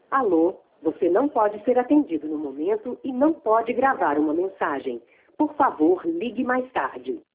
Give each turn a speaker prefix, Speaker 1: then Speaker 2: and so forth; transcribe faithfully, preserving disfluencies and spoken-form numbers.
Speaker 1: Alô, você não pode ser atendido no momento e não pode gravar uma mensagem. Por favor, ligue mais tarde.